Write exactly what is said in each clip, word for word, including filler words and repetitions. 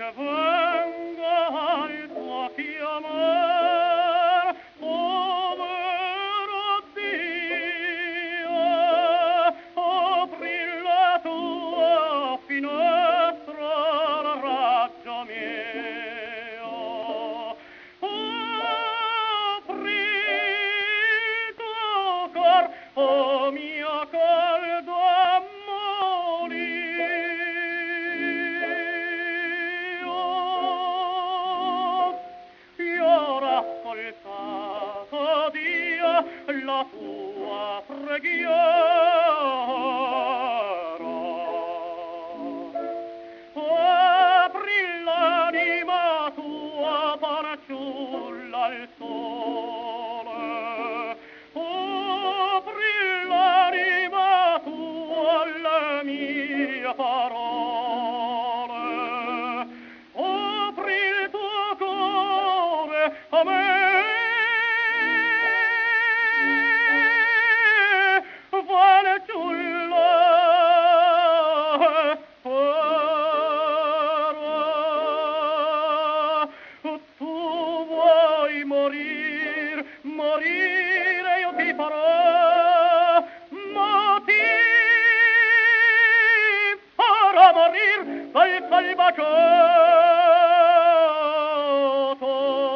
che venga al tuo chiamar, povero Dio, apri la tua finestra al raggio mio, apri il tuo cor, oh mio caldo ammorio. Io ho ascoltato, Dio, la tua preghiera. Apri l'anima tua, fanciulla, al sole. Apri l'anima tua alle mie parole. Apri il tuo cuore a me. Fanciulla, tu vuoi morir, morire io ti farò, ma ti farò morir dal salvaggiato.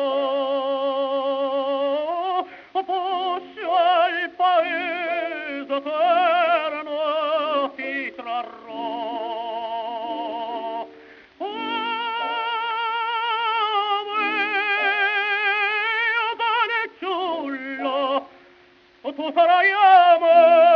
Puscio al paese eterno ti trarrò. Tu sarai amore.